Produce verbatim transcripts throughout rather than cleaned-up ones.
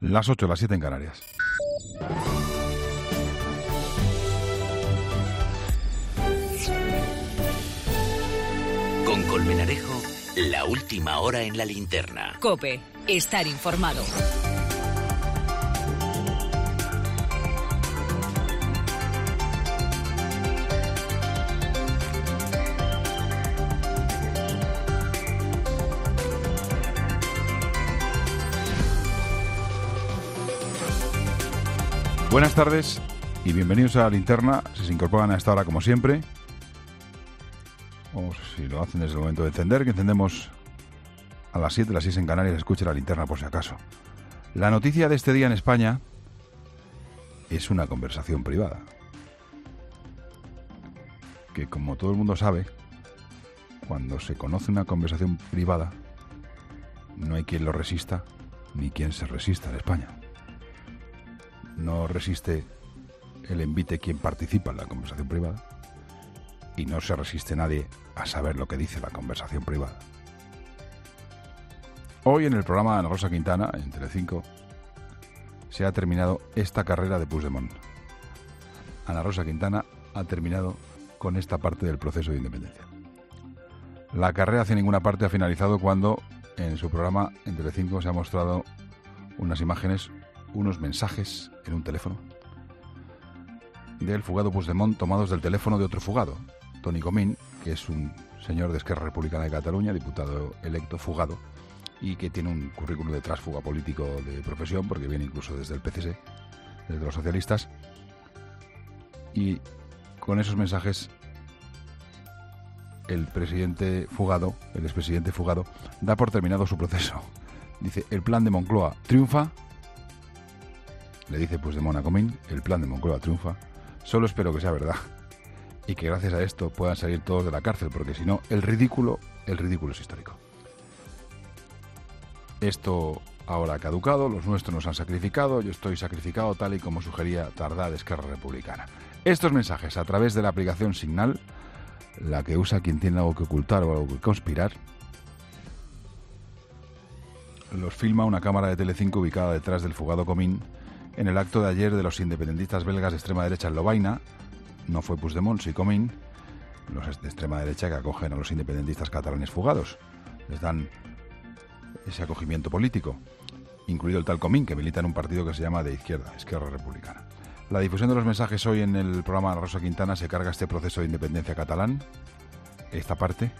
Las ocho, las siete en Canarias. Con Colmenarejo, la última hora en la linterna. COPE, estar informado. Buenas tardes y bienvenidos a la linterna. Si se incorporan a esta hora como siempre, o si lo hacen desde el momento de encender, que encendemos a las siete, las seis en Canarias, escuche la linterna por si acaso. La noticia de este día en España es una conversación privada, que como todo el mundo sabe, cuando se conoce una conversación privada, no hay quien lo resista ni quien se resista en España. No resiste el envite quien participa en la conversación privada y no se resiste nadie a saber lo que dice la conversación privada. Hoy en el programa de Ana Rosa Quintana, en Telecinco, se ha terminado esta carrera de Puigdemont. Ana Rosa Quintana ha terminado con esta parte del proceso de independencia. La carrera hacia ninguna parte ha finalizado cuando en su programa en Telecinco se ha mostrado unas imágenes, unos mensajes en un teléfono del fugado Puigdemont tomados del teléfono de otro fugado, Toni Comín, que es un señor de Esquerra Republicana de Cataluña, diputado electo, fugado, y que tiene un currículum de tránsfuga político de profesión, porque viene incluso desde el P C S, desde los socialistas, y con esos mensajes el presidente fugado, el expresidente fugado, da por terminado su proceso. Dice, el plan de Moncloa triunfa. Le dice Puigdemont a Comín, el plan de Moncloa triunfa. Solo espero que sea verdad y que gracias a esto puedan salir todos de la cárcel, porque si no, el ridículo, el ridículo es histórico. Esto ahora ha caducado, los nuestros nos han sacrificado, yo estoy sacrificado tal y como sugería Tardá de Esquerra Republicana. Estos mensajes a través de la aplicación Signal, la que usa quien tiene algo que ocultar o algo que conspirar, los filma una cámara de Telecinco ubicada detrás del fugado Comín en el acto de ayer de los independentistas belgas de extrema derecha en Lovaina. No fue Puigdemont, sí Comín, los de extrema derecha que acogen a los independentistas catalanes fugados. Les dan ese acogimiento político, incluido el tal Comín, que milita en un partido que se llama de izquierda, Esquerra Republicana. La difusión de los mensajes hoy en el programa Ana Rosa Quintana se carga este proceso de independencia catalán, esta parte.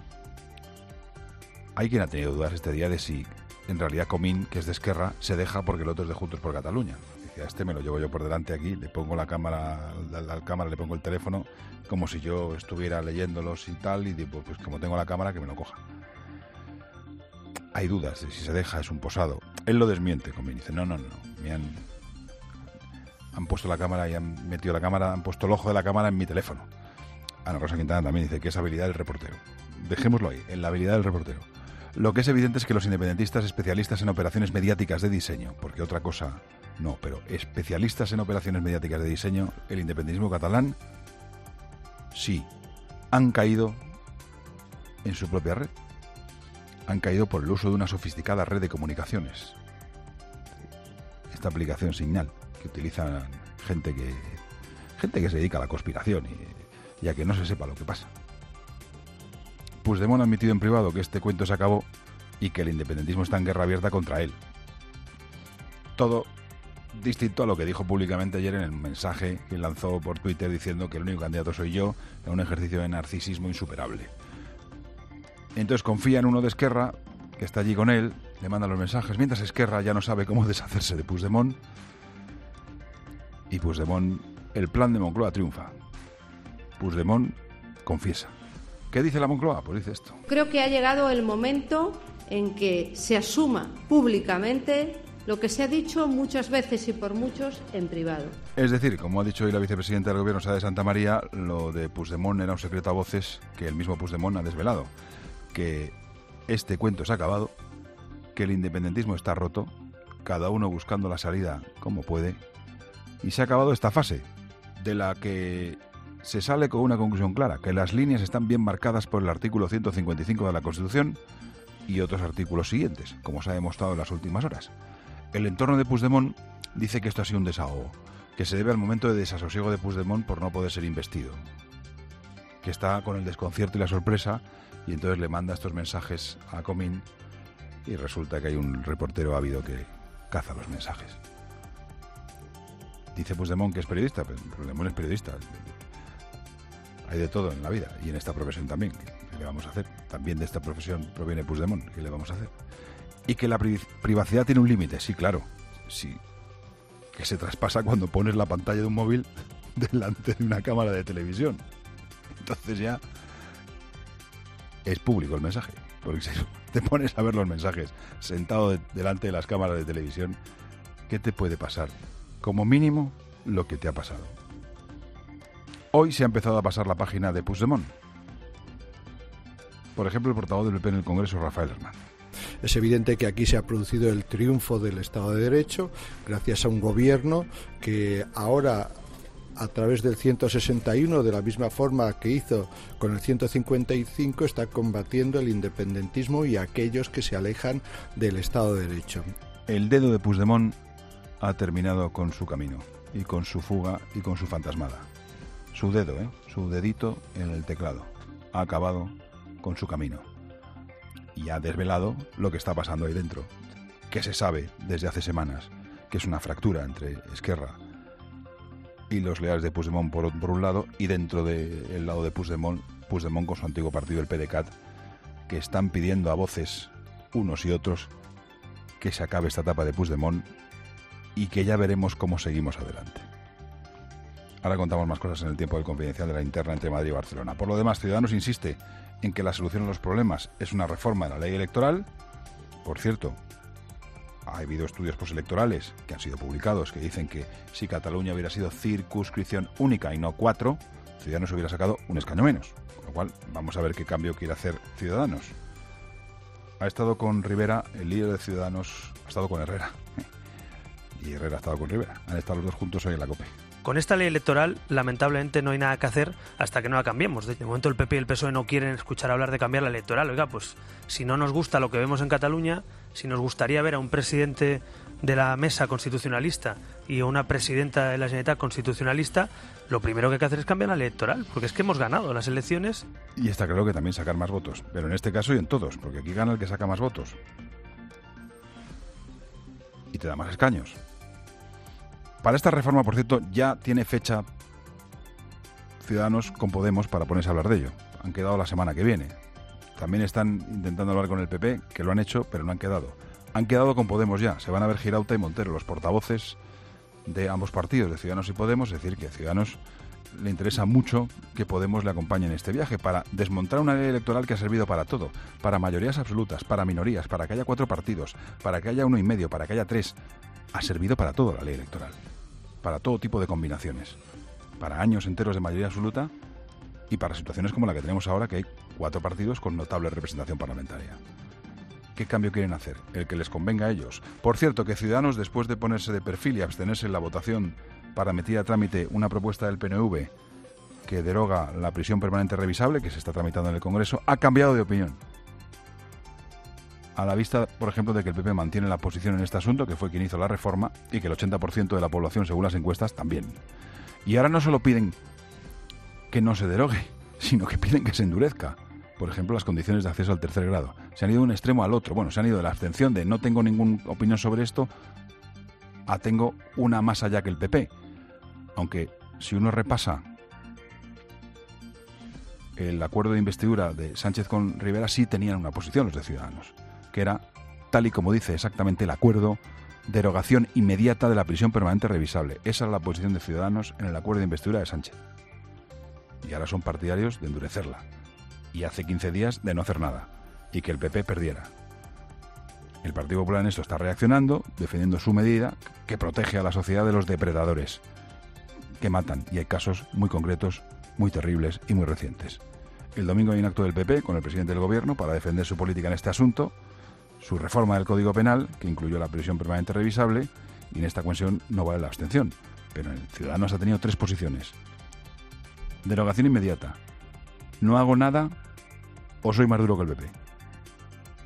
Hay quien ha tenido dudas este día de si en realidad Comín, que es de Esquerra, se deja porque el otro es de Juntos por Cataluña. Dice, a este me lo llevo yo por delante aquí, le pongo la cámara, la, la cámara, le pongo el teléfono, como si yo estuviera leyéndolos y tal, y digo, pues como tengo la cámara, que me lo coja. Hay dudas de si se deja, es un posado. Él lo desmiente, Comín, dice, no, no, no, me han, han puesto la cámara y han metido la cámara, han puesto el ojo de la cámara en mi teléfono. Ana Rosa Quintana también dice que es habilidad del reportero. Dejémoslo ahí, en la habilidad del reportero. Lo que es evidente es que los independentistas especialistas en operaciones mediáticas de diseño, porque otra cosa no, pero especialistas en operaciones mediáticas de diseño, el independentismo catalán, sí, han caído en su propia red. Han caído por el uso de una sofisticada red de comunicaciones. Esta aplicación Signal, que utilizan gente que, gente que se dedica a la conspiración y, y a que no se sepa lo que pasa. Puigdemont ha admitido en privado que este cuento se acabó y que el independentismo está en guerra abierta contra él. Todo distinto a lo que dijo públicamente ayer en el mensaje que lanzó por Twitter diciendo que el único candidato soy yo, en un ejercicio de narcisismo insuperable. Entonces confía en uno de Esquerra, que está allí con él, le manda los mensajes, mientras Esquerra ya no sabe cómo deshacerse de Puigdemont. Y Puigdemont, el plan de Moncloa triunfa. Puigdemont confiesa. ¿Qué dice la Moncloa? Pues dice esto. Creo que ha llegado el momento en que se asuma públicamente lo que se ha dicho muchas veces y por muchos en privado. Es decir, como ha dicho hoy la vicepresidenta del Gobierno, Sara de Santa María, lo de Puigdemont era un secreto a voces que el mismo Puigdemont ha desvelado. Que este cuento se ha acabado, que el independentismo está roto, cada uno buscando la salida como puede, y se ha acabado esta fase, de la que se sale con una conclusión clara, que las líneas están bien marcadas por el artículo ciento cincuenta y cinco de la Constitución y otros artículos siguientes, como se ha demostrado en las últimas horas. El entorno de Puigdemont dice que esto ha sido un desahogo, que se debe al momento de desasosiego de Puigdemont por no poder ser investido, que está con el desconcierto y la sorpresa, y entonces le manda estos mensajes a Comín y resulta que hay un reportero ávido que caza los mensajes. Dice Puigdemont que es periodista, pero Puigdemont es periodista. Hay de todo en la vida y en esta profesión también. ¿Qué le vamos a hacer? También de esta profesión proviene Puigdemont. ¿Qué le vamos a hacer? Y que la pri- privacidad tiene un límite, sí, claro. Sí. Que se traspasa cuando pones la pantalla de un móvil delante de una cámara de televisión. Entonces ya es público el mensaje. Porque si te pones a ver los mensajes sentado de, delante de las cámaras de televisión, ¿qué te puede pasar? Como mínimo, lo que te ha pasado. Hoy se ha empezado a pasar la página de Puigdemont. Por ejemplo, el portavoz del P P en el Congreso, Rafael Hernández. Es evidente que aquí se ha producido el triunfo del Estado de Derecho gracias a un gobierno que ahora, a través del ciento sesenta y uno, de la misma forma que hizo con el ciento cincuenta y cinco, está combatiendo el independentismo y aquellos que se alejan del Estado de Derecho. El dedo de Puigdemont ha terminado con su camino y con su fuga y con su fantasmada. Su dedo, ¿eh? Su dedito en el teclado. Ha acabado con su camino. Y ha desvelado lo que está pasando ahí dentro, que se sabe desde hace semanas, que es una fractura entre Esquerra y los leales de Puigdemont por, por un lado, y dentro del lado de Puigdemont, Puigdemont con su antiguo partido, el P D C A T, que están pidiendo a voces, unos y otros, que se acabe esta etapa de Puigdemont y que ya veremos cómo seguimos adelante. Ahora contamos más cosas en el tiempo del Confidencial de la interna entre Madrid y Barcelona. Por lo demás, Ciudadanos insiste en que la solución a los problemas es una reforma de la ley electoral. Por cierto, ha habido estudios postelectorales que han sido publicados que dicen que si Cataluña hubiera sido circunscripción única y no cuatro, Ciudadanos hubiera sacado un escaño menos. Con lo cual, vamos a ver qué cambio quiere hacer Ciudadanos. Ha estado con Rivera, el líder de Ciudadanos, ha estado con Herrera. Y Herrera ha estado con Rivera. Han estado los dos juntos hoy en la COPE. Con esta ley electoral, lamentablemente, no hay nada que hacer hasta que no la cambiemos. De momento el P P y el P S O E no quieren escuchar hablar de cambiar la electoral. Oiga, pues si no nos gusta lo que vemos en Cataluña, si nos gustaría ver a un presidente de la mesa constitucionalista y a una presidenta de la Generalitat constitucionalista, lo primero que hay que hacer es cambiar la ley electoral, porque es que hemos ganado las elecciones. Y está claro que también sacar más votos, pero en este caso y en todos, porque aquí gana el que saca más votos. Y te da más escaños. Para esta reforma, por cierto, ya tiene fecha Ciudadanos con Podemos para ponerse a hablar de ello. Han quedado la semana que viene. También están intentando hablar con el P P, que lo han hecho, pero no han quedado. Han quedado con Podemos ya. Se van a ver Girauta y Montero, los portavoces de ambos partidos, de Ciudadanos y Podemos. Es decir, que a Ciudadanos le interesa mucho que Podemos le acompañe en este viaje para desmontar una ley electoral que ha servido para todo. Para mayorías absolutas, para minorías, para que haya cuatro partidos, para que haya uno y medio, para que haya tres. Ha servido para todo la ley electoral. Para todo tipo de combinaciones, para años enteros de mayoría absoluta y para situaciones como la que tenemos ahora, que hay cuatro partidos con notable representación parlamentaria. ¿Qué cambio quieren hacer? El que les convenga a ellos. Por cierto, que Ciudadanos, después de ponerse de perfil y abstenerse en la votación para meter a trámite una propuesta del P N V que deroga la prisión permanente revisable, que se está tramitando en el Congreso, ha cambiado de opinión. A la vista, por ejemplo, de que el P P mantiene la posición en este asunto, que fue quien hizo la reforma, y que el ochenta por ciento de la población, según las encuestas, también. Y ahora no solo piden que no se derogue, sino que piden que se endurezca. Por ejemplo, las condiciones de acceso al tercer grado. Se han ido de un extremo al otro. Bueno, se han ido de la abstención de no tengo ninguna opinión sobre esto a tengo una más allá que el P P. Aunque, si uno repasa el acuerdo de investidura de Sánchez con Rivera, sí tenían una posición los de Ciudadanos, que era, tal y como dice exactamente el acuerdo, derogación inmediata de la prisión permanente revisable. Esa era la posición de Ciudadanos en el acuerdo de investidura de Sánchez. Y ahora son partidarios de endurecerla. Y hace quince días de no hacer nada. Y que el P P perdiera. El Partido Popular en esto está reaccionando, defendiendo su medida, que protege a la sociedad de los depredadores, que matan. Y hay casos muy concretos, muy terribles y muy recientes. El domingo hay un acto del P P con el presidente del Gobierno para defender su política en este asunto, su reforma del Código Penal, que incluyó la prisión permanente revisable, y en esta cuestión no vale la abstención. Pero el Ciudadanos ha tenido tres posiciones. Derogación inmediata. No hago nada o soy más duro que el P P.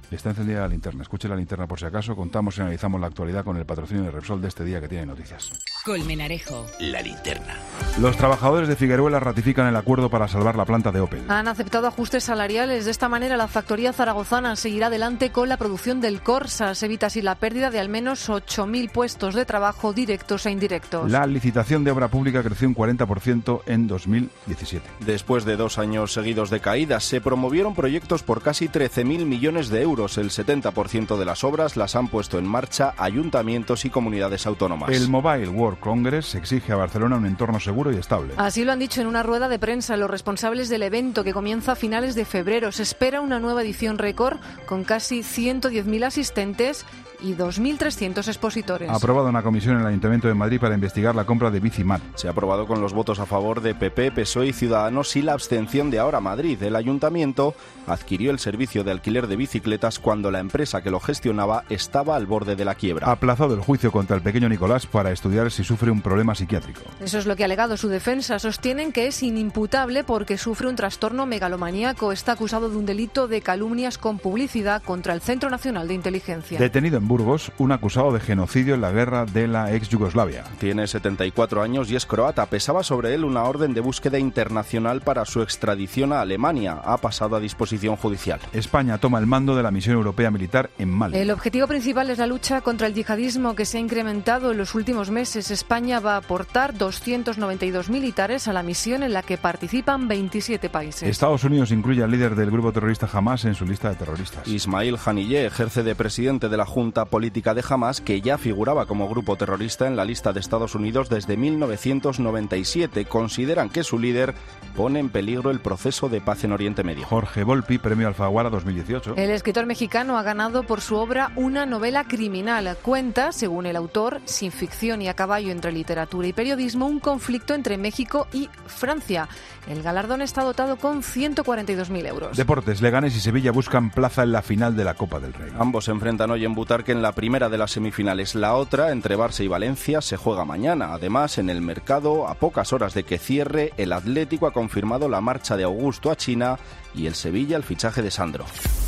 Está encendida la linterna. Escuche la linterna por si acaso. Contamos y analizamos la actualidad con el patrocinio de Repsol de este día que tiene noticias. Colmenarejo. La linterna. Los trabajadores de Figueruelas ratifican el acuerdo para salvar la planta de Opel. Han aceptado ajustes salariales. De esta manera, la factoría zaragozana seguirá adelante con la producción del Corsa. Se evita así la pérdida de al menos ocho mil puestos de trabajo directos e indirectos. La licitación de obra pública creció un cuarenta por ciento en dos mil diecisiete. Después de dos años seguidos de caídas, se promovieron proyectos por casi trece mil millones de euros. El setenta por ciento de las obras las han puesto en marcha ayuntamientos y comunidades autónomas. El Mobile World Congress exige a Barcelona un entorno seguro y estable. Así lo han dicho en una rueda de prensa los responsables del evento, que comienza a finales de febrero. Se espera una nueva edición récord con casi ciento diez mil asistentes y dos mil trescientos expositores. Ha aprobado una comisión en el Ayuntamiento de Madrid para investigar la compra de Bicimar. Se ha aprobado con los votos a favor de P P, P S O E y Ciudadanos y la abstención de Ahora Madrid. El Ayuntamiento adquirió el servicio de alquiler de bicicletas cuando la empresa que lo gestionaba estaba al borde de la quiebra. Ha aplazado el juicio contra el pequeño Nicolás para estudiar si sufre un problema psiquiátrico. Eso es lo que ha alegado su defensa. Sostienen que es inimputable porque sufre un trastorno megalomaníaco. Está acusado de un delito de calumnias con publicidad contra el Centro Nacional de Inteligencia. Detenido en Burgos un acusado de genocidio en la guerra de la ex Yugoslavia. Tiene setenta y cuatro años y es croata. Pesaba sobre él una orden de búsqueda internacional para su extradición a Alemania. Ha pasado a disposición judicial. España toma el mando de la misión europea militar en Mali. El objetivo principal es la lucha contra el yihadismo, que se ha incrementado en los últimos meses. España va a aportar doscientos noventa y dos militares a la misión, en la que participan veintisiete países. Estados Unidos incluye al líder del grupo terrorista Hamas en su lista de terroristas. Ismail Haniyeh ejerce de presidente de la Junta Política de Hamas, que ya figuraba como grupo terrorista en la lista de Estados Unidos desde mil novecientos noventa y siete. Consideran que su líder pone en peligro el proceso de paz en Oriente Medio. Jorge Volpi, Premio Alfaguara dos mil dieciocho. El escritor mexicano ha ganado por su obra una novela criminal. Cuenta, según el autor, sin ficción y a caballo entre literatura y periodismo, un conflicto entre México y Francia. El galardón está dotado con ciento cuarenta y dos mil euros. Deportes, Leganés y Sevilla buscan plaza en la final de la Copa del Rey. Ambos se enfrentan hoy en Butarque en la primera de las semifinales. La otra, entre Barça y Valencia, se juega mañana. Además, en el mercado, a pocas horas de que cierre, el Atlético ha confirmado la marcha de Augusto a China y el Sevilla el fichaje de Sandro.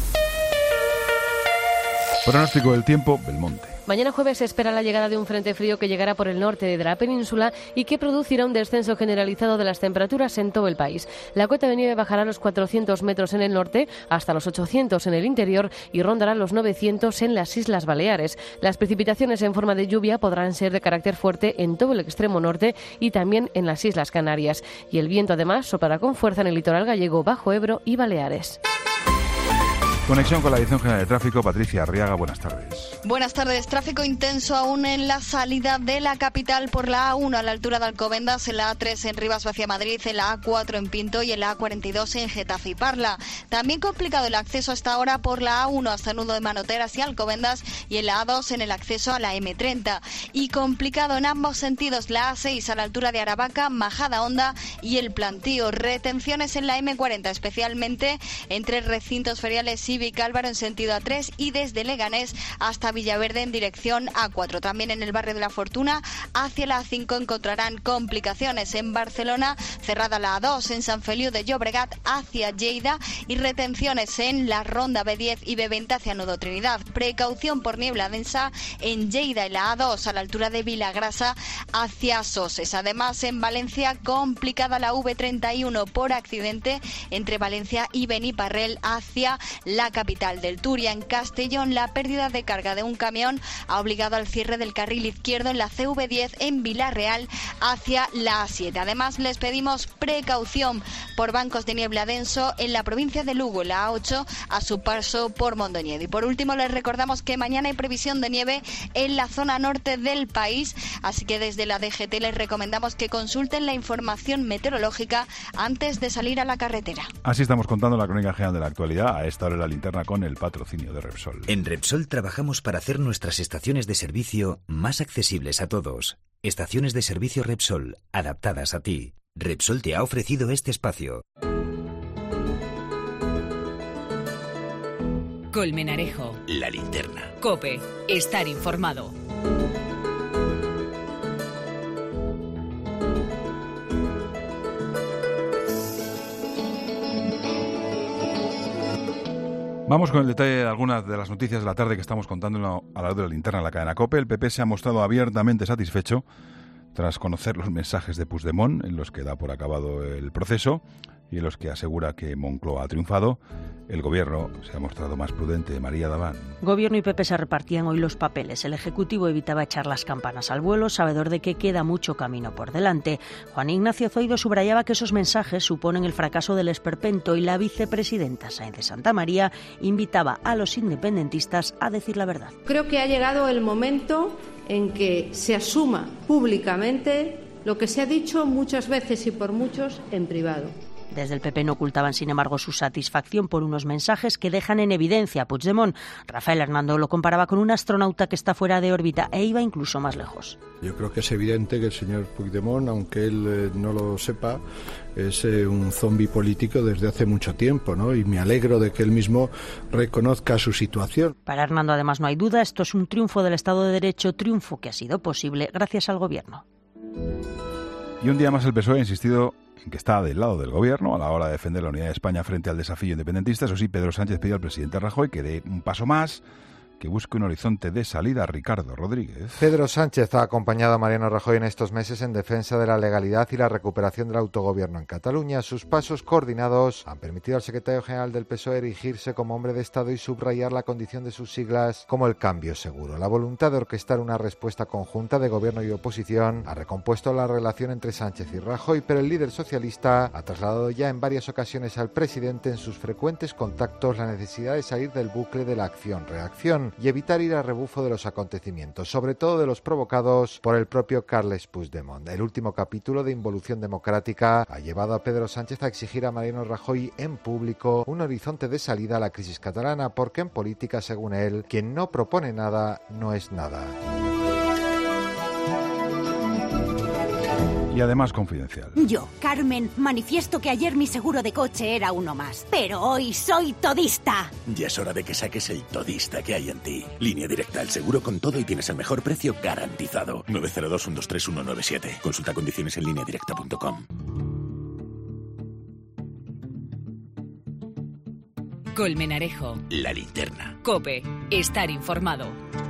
Pronóstico del tiempo, Belmonte. Mañana jueves se espera la llegada de un frente frío que llegará por el norte de la península y que producirá un descenso generalizado de las temperaturas en todo el país. La cota de nieve bajará a los cuatrocientos metros en el norte, hasta los ochocientos en el interior y rondará los novecientos en las Islas Baleares. Las precipitaciones en forma de lluvia podrán ser de carácter fuerte en todo el extremo norte y también en las Islas Canarias. Y el viento además soplará con fuerza en el litoral gallego, Bajo Ebro y Baleares. Conexión con la Dirección General de Tráfico, Patricia Arriaga, buenas tardes. Buenas tardes. Tráfico intenso aún en la salida de la capital por la A uno a la altura de Alcobendas, en la A tres en Rivas hacia Madrid, en la A cuatro en Pinto y en la A cuarenta y dos en Getafe y Parla. También complicado el acceso hasta ahora por la A uno hasta Nudo de Manoteras y Alcobendas y en la A dos en el acceso a la eme treinta. Y complicado en ambos sentidos la A seis a la altura de Aravaca, Majadahonda y El Plantío. Retenciones en la eme cuarenta, especialmente entre recintos feriales y Vicálvaro en sentido A tres y desde Leganés hasta Villaverde en dirección A cuatro. También en el barrio de la Fortuna hacia la A cinco encontrarán complicaciones. En Barcelona cerrada la A dos, en San Feliu de Llobregat hacia Lleida y retenciones en la ronda be diez y be veinte hacia Nudo Trinidad. Precaución por niebla densa en Lleida y la A dos a la altura de Vilagrasa hacia Soses. Además en Valencia complicada la ve treinta y uno por accidente entre Valencia y Beniparrell hacia la capital del Turia. En Castellón la pérdida de carga de un camión ha obligado al cierre del carril izquierdo en la ce ve diez en Villarreal hacia la A siete. Además les pedimos precaución por bancos de niebla denso en la provincia de Lugo, la A ocho a su paso por Mondoñedo. Y por último les recordamos que mañana hay previsión de nieve en la zona norte del país, así que desde la de ge te les recomendamos que consulten la información meteorológica antes de salir a la carretera. Así estamos contando la crónica general de la actualidad, a esta hora en la linterna con el patrocinio de Repsol. En Repsol trabajamos para hacer nuestras estaciones de servicio más accesibles a todos. Estaciones de servicio Repsol, adaptadas a ti. Repsol te ha ofrecido este espacio. Colmenarejo. La linterna. COPE. Estar informado. Vamos con el detalle de algunas de las noticias de la tarde que estamos contando a la luz de la linterna en la cadena COPE. El P P se ha mostrado abiertamente satisfecho tras conocer los mensajes de Puigdemont en los que da por acabado el proceso y en los que asegura que Moncloa ha triunfado. El Gobierno se ha mostrado más prudente. María Daván. Gobierno y P P se repartían hoy los papeles. El Ejecutivo evitaba echar las campanas al vuelo, sabedor de que queda mucho camino por delante. Juan Ignacio Zoido subrayaba que esos mensajes suponen el fracaso del esperpento y la vicepresidenta Sáenz de Santamaría invitaba a los independentistas a decir la verdad. Creo que ha llegado el momento en que se asuma públicamente lo que se ha dicho muchas veces y por muchos en privado. Desde el P P no ocultaban, sin embargo, su satisfacción por unos mensajes que dejan en evidencia a Puigdemont. Rafael Hernando lo comparaba con un astronauta que está fuera de órbita e iba incluso más lejos. Yo creo que es evidente que el señor Puigdemont, aunque él eh, no lo sepa, es eh, un zombi político desde hace mucho tiempo, ¿no? Y me alegro de que él mismo reconozca su situación. Para Hernando, además, no hay duda, esto es un triunfo del Estado de Derecho, triunfo que ha sido posible gracias al Gobierno. Y un día más el P S O E ha insistido en que está del lado del Gobierno a la hora de defender la unidad de España frente al desafío independentista. Eso sí, Pedro Sánchez pidió al presidente Rajoy que dé un paso más, que busque un horizonte de salida. Ricardo Rodríguez. Pedro Sánchez ha acompañado a Mariano Rajoy en estos meses en defensa de la legalidad y la recuperación del autogobierno en Cataluña. Sus pasos coordinados han permitido al secretario general del P S O E erigirse como hombre de Estado y subrayar la condición de sus siglas como el cambio seguro. La voluntad de orquestar una respuesta conjunta de gobierno y oposición ha recompuesto la relación entre Sánchez y Rajoy, pero el líder socialista ha trasladado ya en varias ocasiones al presidente en sus frecuentes contactos la necesidad de salir del bucle de la acción-reacción y evitar ir a rebufo de los acontecimientos, sobre todo de los provocados por el propio Carles Puigdemont. El último capítulo de Involución Democrática ha llevado a Pedro Sánchez a exigir a Mariano Rajoy en público un horizonte de salida a la crisis catalana, porque en política, según él, quien no propone nada no es nada. Y además confidencial. Yo, Carmen, manifiesto que ayer mi seguro de coche era uno más, pero hoy soy todista. Ya es hora de que saques el todista que hay en ti. Línea Directa, el seguro con todo y tienes el mejor precio garantizado. nueve cero dos, uno dos tres, uno nueve siete. Consulta condiciones en línea directa punto com. Colmenarejo. La linterna. COPE. Estar informado.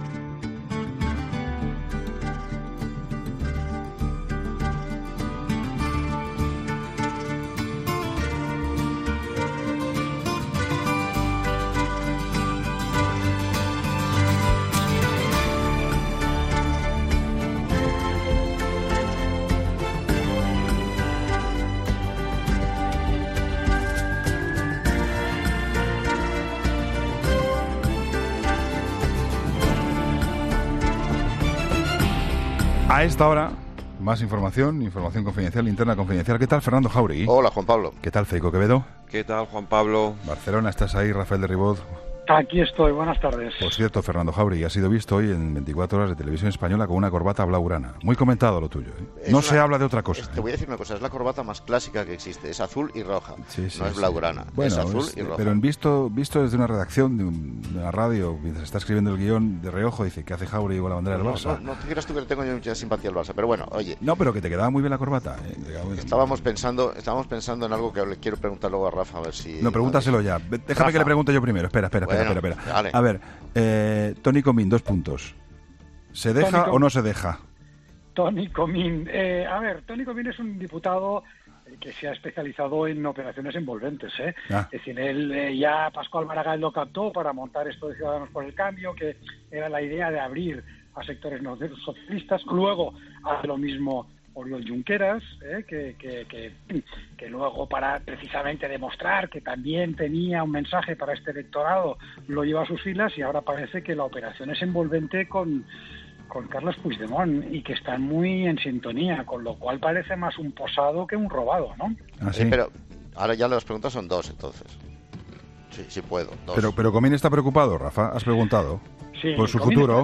A esta hora, más información, información confidencial, linterna confidencial. ¿Qué tal, Fernando Jauregui? Hola, Juan Pablo. ¿Qué tal, Feico Quevedo? ¿Qué tal, Juan Pablo? Barcelona, ¿estás ahí? Rafael de Ribot. Aquí estoy, buenas tardes. Por cierto, Fernando Jauregui ha sido visto hoy en veinticuatro horas de televisión española con una corbata blaugrana. Muy comentado lo tuyo, ¿eh? No una, se habla de otra cosa. Es, te voy a decir una cosa, es la corbata más clásica que existe, es azul y roja, sí, sí, no es sí. blaugrana, bueno, es azul es, y roja. Pero en visto, visto desde una redacción de, un, de una radio, mientras está escribiendo el guión de reojo, dice que hace Jauregui con la bandera del no, Barça. No, no te creas tú que le tengo yo mucha simpatía al Barça, pero bueno, oye. No, pero que te quedaba muy bien la corbata. ¿eh? Estábamos pensando, estábamos pensando en algo que le quiero preguntar luego a Rafa, a ver si... No, pregúntaselo ya. Déjame Rafa. que le pregunte yo primero. Espera, espera, bueno, espera, espera. Vale. A ver, eh, Toni Comín, dos puntos. ¿Se deja Toni o no se deja? Toni Comín. Eh, a ver, Toni Comín es un diputado que se ha especializado en operaciones envolventes. ¿eh? Ah. Es decir, él eh, ya Pascual Maragall lo captó para montar esto de Ciudadanos por el Cambio, que era la idea de abrir a sectores no socialistas. Luego hace lo mismo Oriol Junqueras, ¿eh? que, que, que, que luego, para precisamente demostrar que también tenía un mensaje para este electorado, lo lleva a sus filas, y ahora parece que la operación es envolvente con, con Carles Puigdemont y que están muy en sintonía, con lo cual parece más un posado que un robado, ¿no? ¿Ah, sí? eh, pero ahora ya las preguntas son dos, entonces. Sí, sí puedo, dos. Pero, pero Comín está preocupado, Rafa, has preguntado. Sí, por su Comín futuro. Está...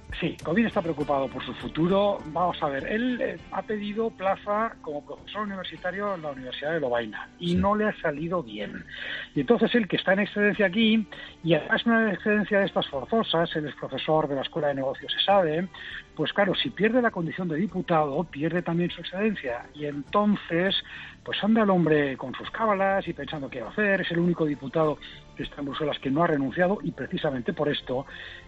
Sí, Comín está preocupado por su futuro. Vamos a ver, él eh, ha pedido plaza como profesor universitario en la Universidad de Lovaina y sí. no le ha salido bien. Y entonces él, que está en excedencia aquí, y además una excedencia de estas forzosas, él es profesor de la Escuela de Negocios ESADE, pues claro, si pierde la condición de diputado, pierde también su excedencia. Y entonces, pues anda el hombre con sus cábalas y pensando qué va a hacer. Es el único diputado que está en Bruselas que no ha renunciado y precisamente por esto.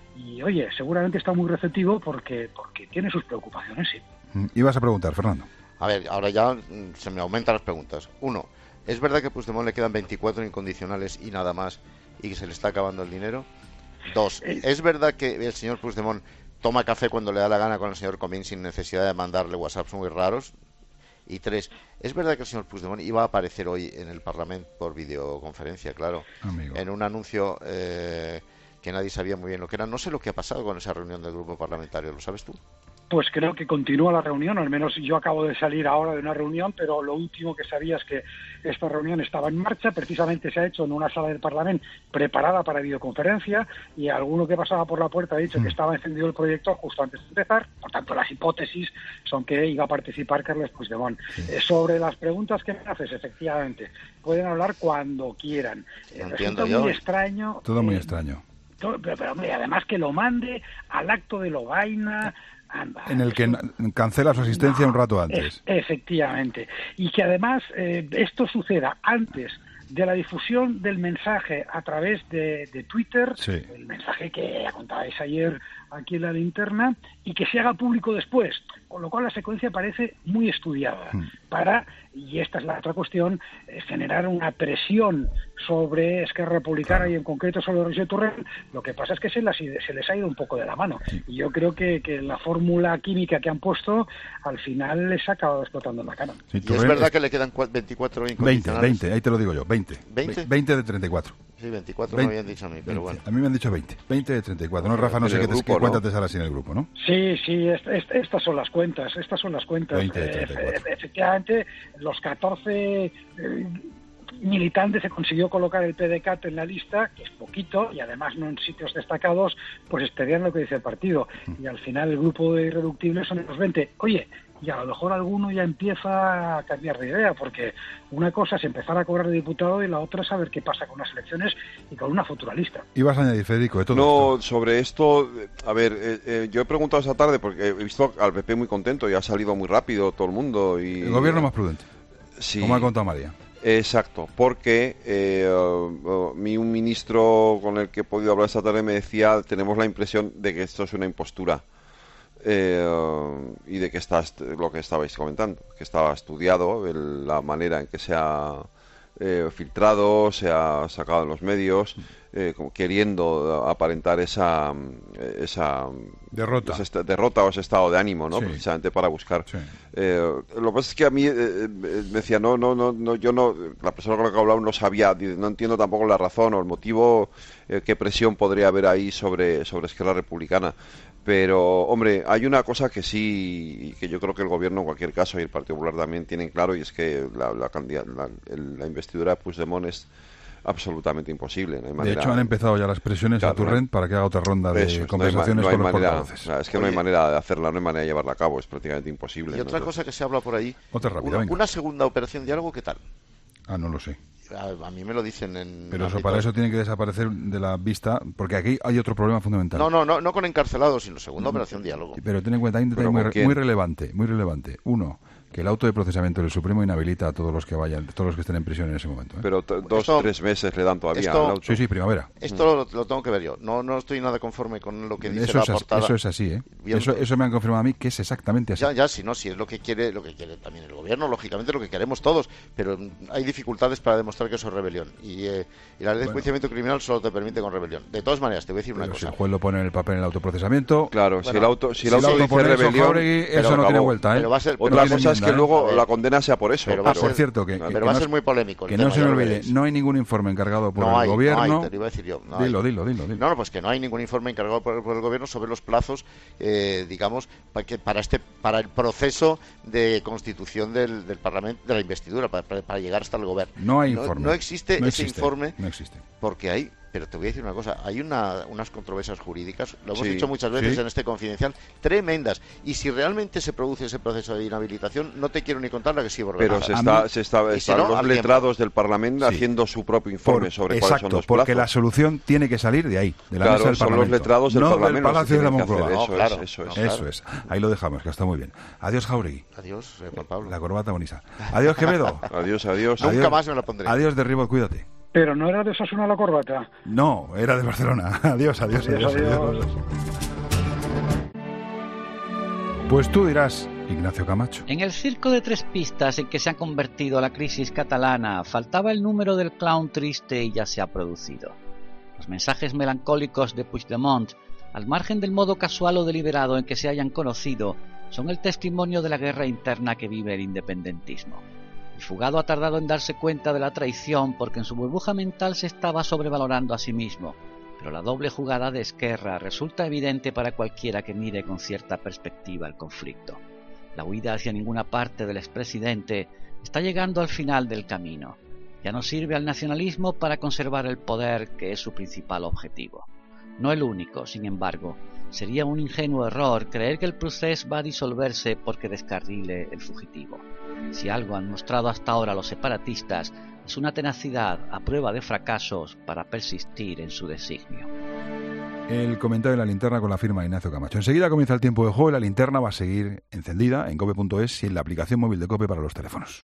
Y oye, seguramente está muy receptivo porque porque tiene sus preocupaciones, sí. Ibas a preguntar, Fernando. A ver, ahora ya se me aumentan las preguntas. Uno, ¿es verdad que a Puigdemont le quedan veinticuatro incondicionales y nada más y que se le está acabando el dinero? Dos, ¿es verdad que el señor Puigdemont toma café cuando le da la gana con el señor Comín sin necesidad de mandarle WhatsApps muy raros? Y tres, ¿es verdad que el señor Puigdemont iba a aparecer hoy en el Parlamento por videoconferencia, claro? Amigo. En un anuncio... Eh, que nadie sabía muy bien lo que era. No sé lo que ha pasado con esa reunión del grupo parlamentario, ¿lo sabes tú? Pues creo que continúa la reunión, al menos yo acabo de salir ahora de una reunión, pero lo último que sabía es que esta reunión estaba en marcha, precisamente se ha hecho en una sala del Parlamento preparada para videoconferencia y alguno que pasaba por la puerta ha dicho mm. que estaba encendido el proyector justo antes de empezar, por tanto las hipótesis son que iba a participar Carles Puigdemont. Sí. Eh, sobre las preguntas que me haces, efectivamente, pueden hablar cuando quieran. Eh, resulta muy extraño. Todo muy eh, extraño. Pero, pero hombre, además que lo mande al acto de Lovaina, anda, en el que eso, cancela su asistencia no, un rato antes. Es, efectivamente. Y que además eh, esto suceda antes de la difusión del mensaje a través de, de Twitter, sí. el mensaje que contabais ayer aquí en la linterna, y que se haga público después, con lo cual la secuencia parece muy estudiada mm. para, y esta es la otra cuestión, eh, generar una presión sobre Esquerra Republicana claro. y en concreto sobre Roger Torrent. Lo que pasa es que se, las, se les ha ido un poco de la mano sí. y yo creo que, que la fórmula química que han puesto al final les ha acabado explotando en la cara. Sí, ¿Y es verdad es... que le quedan veinticuatro incondicionales? veinte, veinte, ahí te lo digo yo, veinte. ¿veinte? veinte de treinta y cuatro. Sí, veinticuatro me habían dicho a mí, pero bueno. A mí me han dicho veinte. veinte de treinta y cuatro. No, Rafa, no sé qué, grupo, qué ¿no? cuenta te sale así en el grupo, ¿no? Sí, sí, est est estas son las cuentas. Estas son las cuentas. veinte de treinta y cuatro. Eh, efectivamente, los catorce eh, militantes se consiguió colocar el P D C A T en la lista, que es poquito, y además no en sitios destacados, pues estarían lo que dice el partido. Y al final el grupo de irreductibles son los veinte. Oye, y a lo mejor alguno ya empieza a cambiar de idea, porque una cosa es empezar a cobrar de diputado y la otra es saber qué pasa con las elecciones y con una futura lista. ¿Ibas a añadir, Federico, de todo No, esto? sobre esto, a ver, eh, eh, yo he preguntado esta tarde porque he visto al P P muy contento y ha salido muy rápido todo el mundo. Y el gobierno más prudente, sí, como ha contado María. Exacto, porque eh, uh, uh, mi un ministro con el que he podido hablar esta tarde me decía, tenemos la impresión de que esto es una impostura. Eh, uh, y de que está lo que estabais comentando, que estaba estudiado el, la manera en que se ha eh, filtrado, se ha sacado en los medios, eh, como queriendo aparentar esa esa derrota, esa derrota o ese estado de ánimo, ¿no? Sí. Precisamente para buscar. Sí. Eh, lo que pasa es que a mí eh, me decía no, no, no, no, yo no, la persona con la que he hablado no sabía, no entiendo tampoco la razón o el motivo, eh, qué presión podría haber ahí sobre sobre Esquerra Republicana. Pero, hombre, hay una cosa que sí, que yo creo que el Gobierno en cualquier caso y el Partido Popular también tienen claro, y es que la, la, la, el, la investidura de Puigdemont es absolutamente imposible. No hay manera, de hecho, han empezado ya las presiones claro, a Torrent para que haga otra ronda de eso, conversaciones no hay, no con hay los manera, portavoces. O sea, es que Oye, no hay manera de hacerla, no hay manera de llevarla a cabo, es prácticamente imposible. Y otra ¿no? cosa que se habla por ahí, otra rápida, una, una segunda operación diálogo, ¿qué tal? Ah, no lo sé. A, a mí me lo dicen en... Pero eso, para eso tiene que desaparecer de la vista, porque aquí hay otro problema fundamental. No, no, no, no con encarcelados, sino segunda no, operación diálogo. Pero ten en cuenta, hay un detalle muy, muy relevante, muy relevante. Uno, que el auto de procesamiento del Supremo inhabilita a todos los que vayan, todos los que estén en prisión en ese momento. ¿eh? Pero dos, esto, tres meses le dan todavía esto, al auto. Sí, sí, primavera. Esto lo, lo tengo que ver yo. No, no estoy nada conforme con lo que dice eso la es portada. Así, eso es así, ¿eh? Eso, eso me han confirmado a mí que es exactamente así. Ya, ya, si no, si es lo que quiere, lo que quiere también el gobierno, lógicamente lo que queremos todos, pero hay dificultades para demostrar que eso es rebelión. Y, eh, y la ley de enjuiciamiento criminal solo te permite con rebelión. De todas maneras, te voy a decir una pero cosa. Si el juez lo pone en el papel en el autoprocesamiento... Claro, bueno, si el auto, si el si auto, auto dice rebelión... Jauregui, eso no acabó. Tiene vuelta, ¿eh? Pero va a ser, pero Otra va cosa a es ser, que luego ver, la condena sea por eso. Pero ah, por cierto, que, pero que, va que a no, ser muy polémico. Que no se me olvide, no hay ningún informe encargado por no el hay, gobierno. No hay, te lo iba a decir yo. No dilo, hay. dilo, dilo, dilo. No, no, pues que no hay ningún informe encargado por, por el gobierno sobre los plazos, eh, digamos, para, que, para este, para el proceso de constitución del, del Parlamento, de la investidura, para, para, para llegar hasta el gobierno. No hay no, informe. No existe no ese existe, informe. No existe. Porque hay pero te voy a decir una cosa, hay una, unas controversias jurídicas, lo hemos Sí, dicho muchas veces sí. en este Confidencial, tremendas, y si realmente se produce ese proceso de inhabilitación, no te quiero ni contar la que sí Pero se está, se está, Y si están no, los al letrados del Parlamento Sí. haciendo su propio informe Por- sobre cuáles son exacto, los porque la plazos. solución tiene que salir de ahí, de la Claro, mesa del son los Parlamento. letrados del no Parlamento del los que Palacio de la tienen que hacer Moncloa. eso, No, claro, eso es. Eso claro. es. Ahí lo dejamos, que está muy bien. Adiós, Jauregui. Adiós, eh, Juan Pablo. La corbata bonita. Adiós, Quevedo. Adiós, adiós. Nunca Adiós. más me la pondré. Adiós, Derribo, cuídate. Pero no era de Osasuna la corbata. No, era de Barcelona. Adiós, adiós, adiós, Adiós, adiós. adiós. Pues tú dirás, Ignacio Camacho. En el circo de tres pistas en que se ha convertido la crisis catalana, faltaba el número del clown triste y ya se ha producido. Los mensajes melancólicos de Puigdemont, al margen del modo casual o deliberado en que se hayan conocido, son el testimonio de la guerra interna que vive el independentismo. El fugado ha tardado en darse cuenta de la traición porque en su burbuja mental se estaba sobrevalorando a sí mismo, pero la doble jugada de Esquerra resulta evidente para cualquiera que mire con cierta perspectiva el conflicto. La huida hacia ninguna parte del expresidente está llegando al final del camino. Ya no sirve al nacionalismo para conservar el poder, que es su principal objetivo. No el único, sin embargo. Sería un ingenuo error creer que el procés va a disolverse porque descarrile el fugitivo. Si algo han mostrado hasta ahora los separatistas, es una tenacidad a prueba de fracasos para persistir en su designio. El comentario de la linterna con la firma de Ignacio Camacho. Enseguida comienza el tiempo de juego y la linterna va a seguir encendida en cope punto es y en la aplicación móvil de Cope para los teléfonos.